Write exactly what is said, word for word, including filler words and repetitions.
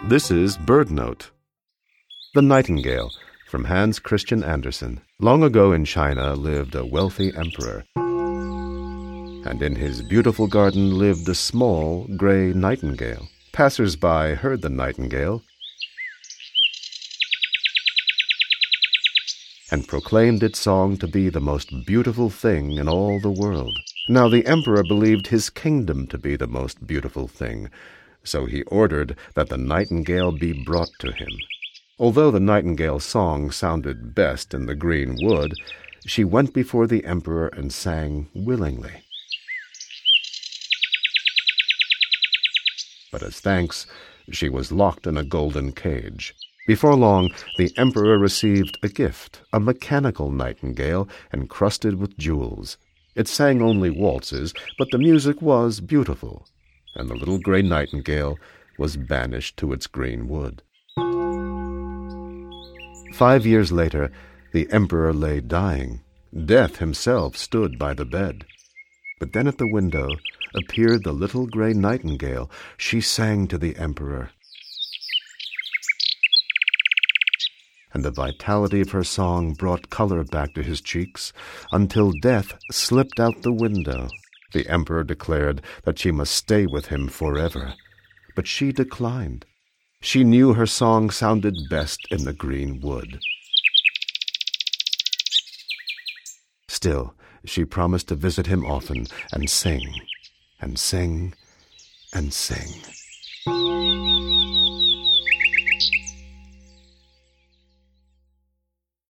This is Bird Note. The Nightingale, from Hans Christian Andersen. Long ago in China lived a wealthy emperor, and in his beautiful garden lived a small gray nightingale. Passers-by heard the nightingale and proclaimed its song to be the most beautiful thing in all the world. Now the emperor believed his kingdom to be the most beautiful thing, so he ordered that the nightingale be brought to him. Although the nightingale's song sounded best in the green wood, she went before the emperor and sang willingly. But as thanks, she was locked in a golden cage. Before long, the emperor received a gift, a mechanical nightingale encrusted with jewels. It sang only waltzes, but the music was beautiful, and the little gray nightingale was banished to its green wood. Five years later, the emperor lay dying. Death himself stood by the bed. But then at the window appeared the little gray nightingale. She sang to the emperor, and the vitality of her song brought color back to his cheeks until Death slipped out the window. The emperor declared that she must stay with him forever, but she declined. She knew her song sounded best in the green wood. Still, she promised to visit him often and sing, and sing, and sing.